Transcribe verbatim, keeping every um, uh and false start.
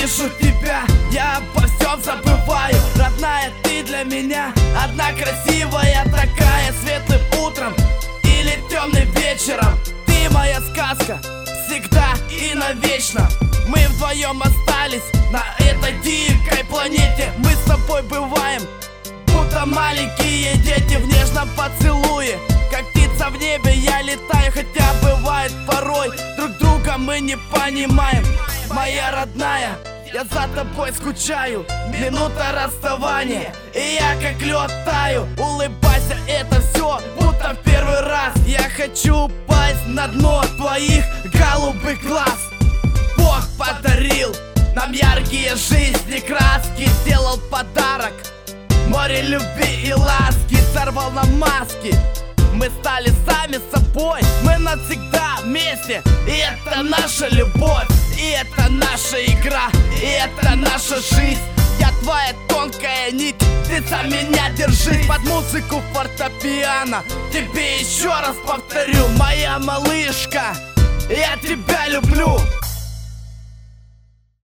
вижу тебя, я обо всем забываю. Родная, ты для меня одна красивая такая. Светлым утром или темным вечером ты моя сказка, всегда и навечно. Мы вдвоем остались на этой дикой планете. Мы с тобой бываем будто маленькие дети в нежном поцелуе. Как птица в небе я летаю, хотя бывает порой друг друга мы не понимаем. Моя родная, я за тобой скучаю. Минута расставания, и я как лед таю. Улыбайся, это все будто в первый раз. Я хочу упасть на дно твоих голубых глаз. Бог подарил нам яркие жизни краски, сделал подарок море любви и ласки, сорвал на маски. Мы стали сами собой, мы навсегда вместе. И это наша любовь, и это наша игра, и это наша жизнь. Я твоя тонкая нить, ты за меня держись. Под музыку фортепиано тебе еще раз повторю: моя малышка, я тебя люблю.